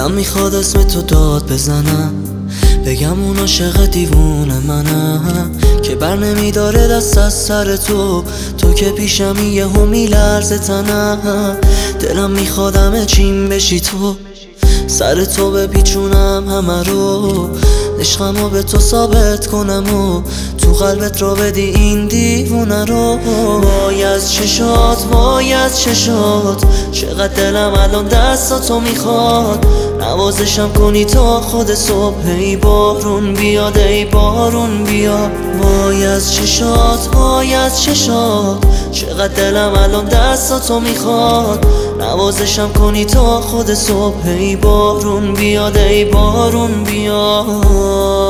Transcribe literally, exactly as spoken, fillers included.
دلم میخواد اسم تو داد بزنم، بگم اون عاشق دیوونه منم که بر نمیداره دست از سر تو. تو که پیشمی یهو میلرزه تنم، دلم میخواد همه چیم بشی تو، سر تو بپیچونم همه رو، عشقمو به تو ثابت کنم و تو قلبت رو بدی این دیوونه رو. وای از چشات، وای از چشات، چقدر دلم الان دستاتو میخواد، نوازشم کنی تا خود صبح. ای بارون بیاد، ای بارون بیاد. وای از چشات، وای از چشات، چقدر دلم الان دستاتو میخواد، نوازشم کنی تا خود صبح. ای بارون بیاد، ای بارون بیاد.